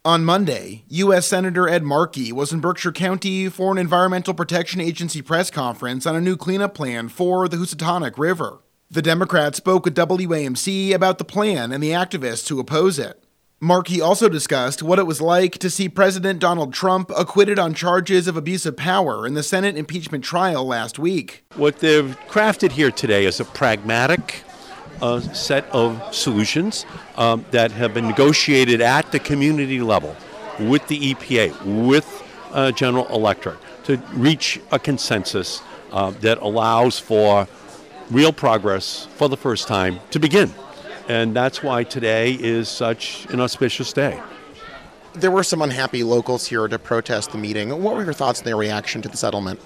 On Monday, U.S. Senator Ed Markey was in Berkshire County for an Environmental Protection Agency press conference on a new cleanup plan for the Housatonic River. The Democrats spoke with WAMC about the plan and the activists who oppose it. Markey also discussed what it was like to see President Donald Trump acquitted on charges of abuse of power in the Senate impeachment trial last week. What they've crafted here today is a pragmatic set of solutions that have been negotiated at the community level with the EPA, with General Electric, to reach a consensus that allows for real progress for the first time to begin. And that's why today is such an auspicious day. There were some unhappy locals here to protest the meeting. What were your thoughts on their reaction to the settlement?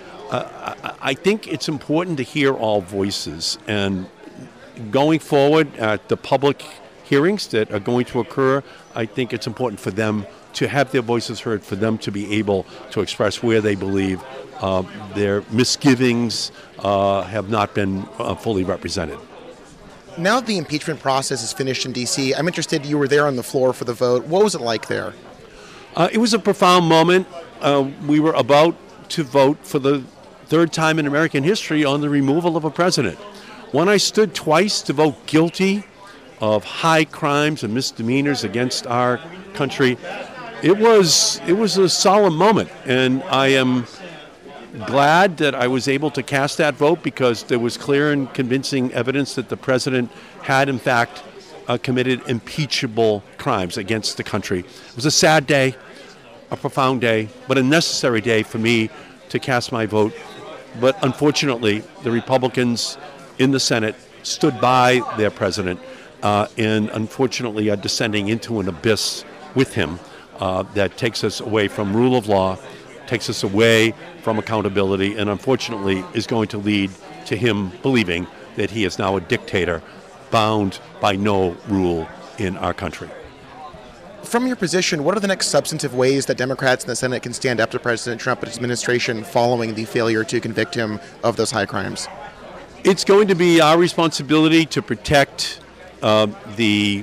I think it's important to hear all voices, and going forward at the public hearings that are going to occur, I think it's important for them to have their voices heard, for them to be able to express where they believe their misgivings have not been fully represented. Now that the impeachment process is finished in D.C., I'm interested, you were there on the floor for the vote. What was it like there? It was a profound moment. We were about to vote for the third time in American history on the removal of a president. When I stood twice to vote guilty of high crimes and misdemeanors against our country, it was a solemn moment, and I am glad that I was able to cast that vote because there was clear and convincing evidence that the president had, in fact, committed impeachable crimes against the country. It was a sad day, a profound day, but a necessary day for me to cast my vote. But unfortunately, the Republicans in the Senate stood by their president and unfortunately are descending into an abyss with him that takes us away from rule of law, takes us away from accountability, and unfortunately is going to lead to him believing that he is now a dictator bound by no rule in our country. From your position, what are the next substantive ways that Democrats in the Senate can stand up to President Trump and his administration following the failure to convict him of those high crimes? It's going to be our responsibility to protect the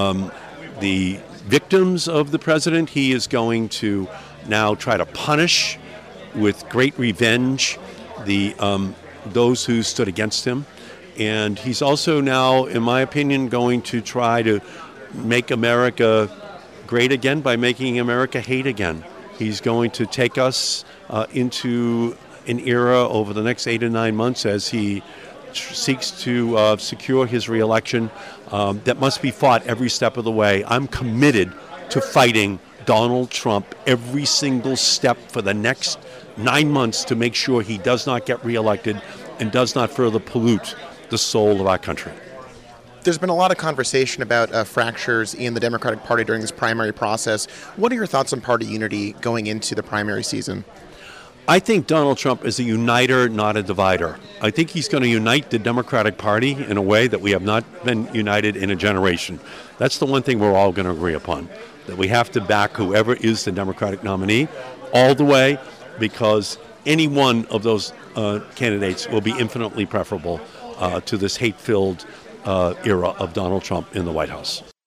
victims of the president. He is going to now try to punish with great revenge those who stood against him. And he's also now, in my opinion, going to try to make America great again by making America hate again. He's going to take us into an era over the next 8 to 9 months as he seeks to secure his reelection that must be fought every step of the way. I'm committed to fighting Donald Trump every single step for the next 9 months to make sure he does not get reelected and does not further pollute the soul of our country. There's been a lot of conversation about fractures in the Democratic Party during this primary process. What are your thoughts on party unity going into the primary season? I think Donald Trump is a uniter, not a divider. I think he's going to unite the Democratic Party in a way that we have not been united in a generation. That's the one thing we're all going to agree upon, that we have to back whoever is the Democratic nominee all the way, because any one of those candidates will be infinitely preferable to this hate-filled era of Donald Trump in the White House.